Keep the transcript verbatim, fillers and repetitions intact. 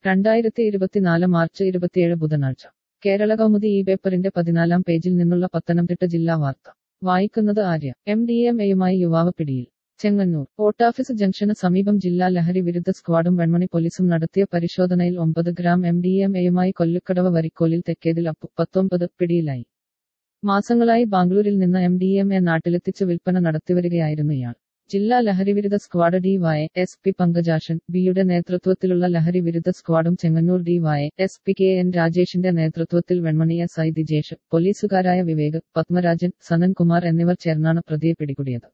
രണ്ടായിരത്തി ഇരുപത്തിനാല് മാർച്ച് ഇരുപത്തിയേഴ് ബുധനാഴ്ച കേരള കൗമുദി ഈ പേപ്പറിന്റെ പതിനാലാം പേജിൽ നിന്നുള്ള പത്തനംതിട്ട ജില്ലാ വാർത്ത വായിക്കുന്നത് ആര്യ. എം ഡി എം എയുമായി യുവാവ് പിടിയിൽ. ചെങ്ങന്നൂർ പോർട്ടാഫീസ് ജംഗ്ഷന് സമീപം ജില്ലാ ലഹരി വിരുദ്ധ സ്ക്വാഡും വെൺമണി പോലീസും നടത്തിയ പരിശോധനയിൽ ഒമ്പത് ഗ്രാം എം ഡി എം എയുമായി കൊല്ലുക്കടവ് വരിക്കോലിൽ തെക്കേതിൽ അപ്പു പത്തൊമ്പത് പിടിയിലായി. മാസങ്ങളായി ബാംഗ്ലൂരിൽ നിന്ന് എം ഡി എം എ നാട്ടിലെത്തിച്ച് വിൽപ്പന നടത്തിവരികയായിരുന്നു ഇയാൾ. ജില്ലാ ലഹരിവിരുദ്ധ squad D Y S P Pankajakshan ബിയുടെ നേതൃത്വത്തിലുള്ള ലഹരി വിരുദ്ധ സ്ക്വാഡും Chengannur D Y S P K N രാജേഷിന്റെ നേതൃത്വത്തിൽ വെൺമണി എസ് ഐ ദിജേഷ്, പോലീസുകാരായ വിവേക്, പത്മരാജൻ, സനൻകുമാർ എന്നിവർ ചേർന്നാണ് പ്രതിയെ പിടികൂടിയത്.